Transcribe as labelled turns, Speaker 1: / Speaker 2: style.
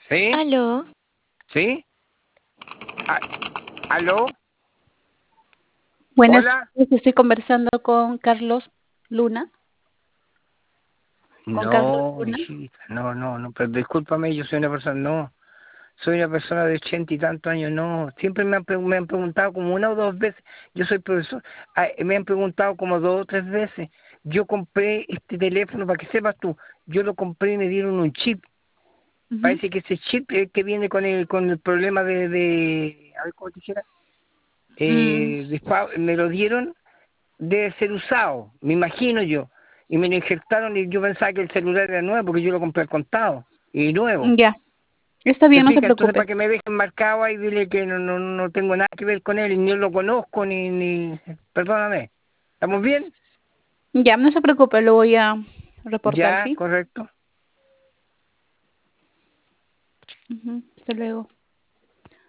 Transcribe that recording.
Speaker 1: ¿Sí?
Speaker 2: Aló,
Speaker 1: ¿Sí? A- ¿Aló?
Speaker 3: Buenas
Speaker 1: ¿Hola?
Speaker 3: tardes, estoy conversando con Carlos Luna. Con Carlos
Speaker 1: No,
Speaker 3: Luna.
Speaker 1: hijita, no, pero discúlpame, yo soy una persona, no, soy una persona de 80 y tantos años, no, siempre me han preguntado como una o dos veces, yo soy profesor, me han preguntado como dos o tres veces, yo compré este teléfono, para que sepas tú, yo lo compré y me dieron un chip,
Speaker 3: Ujú.
Speaker 1: parece que ese chip es el que viene con el problema a ver cómo te dijera,
Speaker 3: Mm,
Speaker 1: me lo dieron, debe ser usado, me imagino yo. Y me lo injertaron y yo pensaba que el celular era nuevo porque yo lo compré al contado y nuevo.
Speaker 3: ya, está
Speaker 1: ¿Te
Speaker 3: bien, no se
Speaker 1: fijas? Entonces, para
Speaker 3: preocupe.
Speaker 1: que me dejen marcado ahí, dile que no tengo nada que ver con él, y ni lo conozco, ni... Perdóname. ¿Estamos bien?
Speaker 3: Ya, no se preocupe, lo voy a reportar,
Speaker 1: Ya,
Speaker 3: ¿sí?
Speaker 1: correcto.
Speaker 3: Ujú, hasta luego.